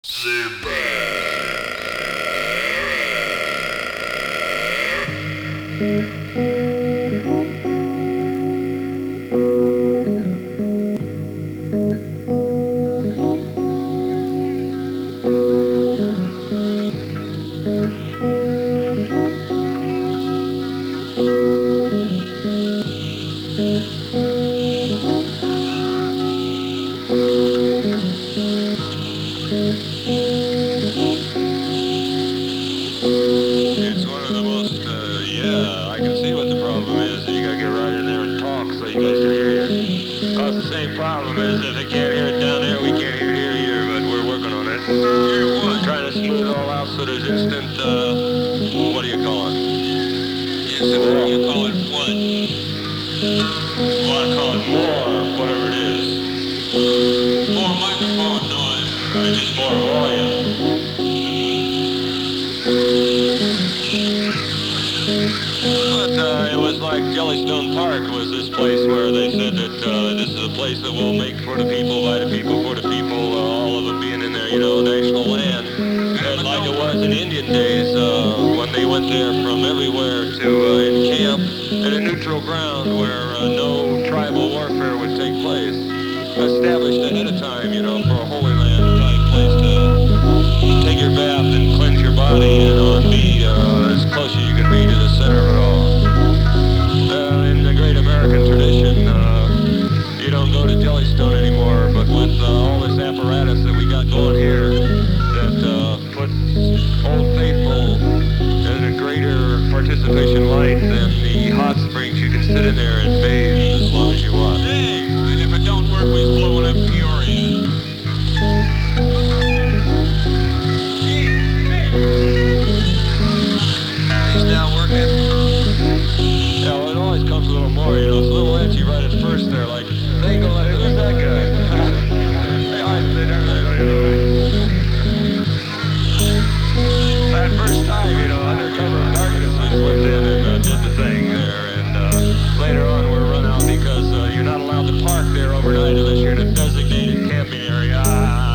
It's one of the most, I can see what the problem is. You gotta get right in there and talk so you guys can hear you. Cause the same problem is if they can't hear it down there, we can't hear it here, but we're working on it. Hear what? Trying to smooth it all out so there's instant, what do you call it? Instant, you call it what? Well, I call it more, whatever it is. More microphone noise, right? Just more volume. But it was like Jellystone Park was this place where they said that this is a place that we'll make for the people, by the people, for the people, all of them being in there, national land. And like it was in Indian days when they went there from everywhere to encamp at a neutral ground where no tribal warfare would take place. Established ahead of time, for a Holy Land type place to take your bath and cleanse your body, and be as close as you can be to the center of it all. In the great American tradition, you don't go to Jellystone anymore, but with all this apparatus that we got going here, that puts Old Faithful in a greater participation light than the hot springs, you can sit in there and bathe as long as you want. Hey, and if it don't work, we're blowing up Peoria. He's now working. Yeah, well, it always comes a little more, it's a little edgy right at first there, like, they go like, who's that guy? They always sit there, that first time, undercover darkness, we slipped in and did the thing there, and later on we're run out because you're not allowed to park there overnight unless you're in a designated camping area.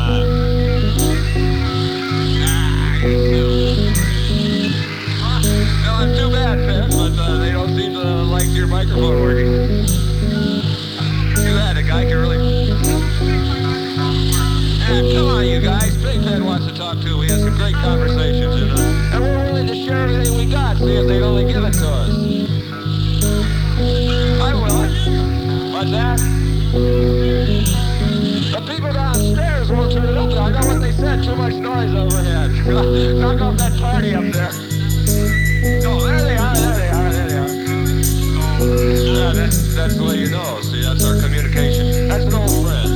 Well, too bad, man, but they don't seem to like your microphone working. Too bad, a guy can really... Come on, you guys. Big Ben wants to talk to. We had some great conversations, and we're willing to share everything we got, see if they'd only give it to us. I will. What's that? The people downstairs won't turn it up. I know what they said. Too much noise overhead. Knock off that party up there. Oh, there they are. Yeah, that's the way you know. See, that's our communication. That's an old friend.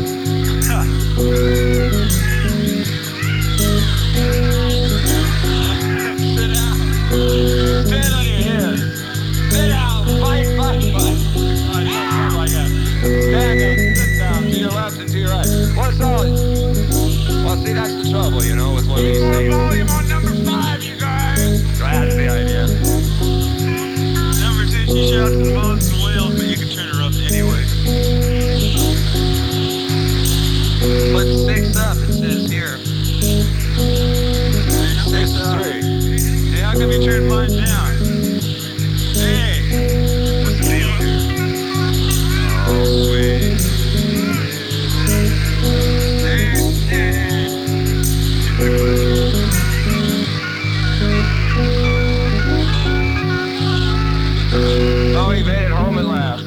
Sit down. Stand on your head. Sit down. Fight. Like that. Stand up. Sit down. To your left and to your right. What's all? Well, see, that's the trouble, with one of these things. Volume on number 5, you guys. That's the idea. Number 2, she shouts and moans and wails, but you can turn her up anyway. Put 6 up, it says here. 6 up. Hey, how come you turned mine down? Hey, what's the deal here? Oh, sweet. Oh, he made it home at last.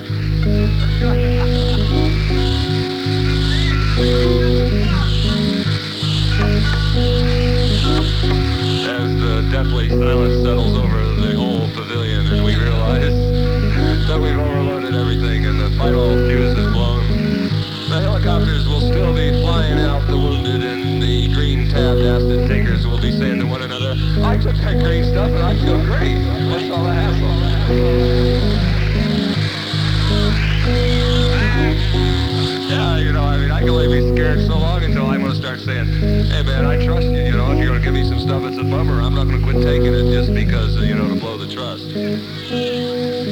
As the deathly silence settles over the whole pavilion, and we realize that we've overloaded everything, and the final fuse is blown. The helicopters will still be flying out the wounded, and the green tabbed acid tinkers will be saying to one another, I took that green stuff and I feel great. What's all the hassle? Yeah, I can only be scared so long until I'm going to start saying, hey man, I trust you, if you're going to give me some stuff that's a bummer, I'm not going to quit taking it just because, to blow the trust.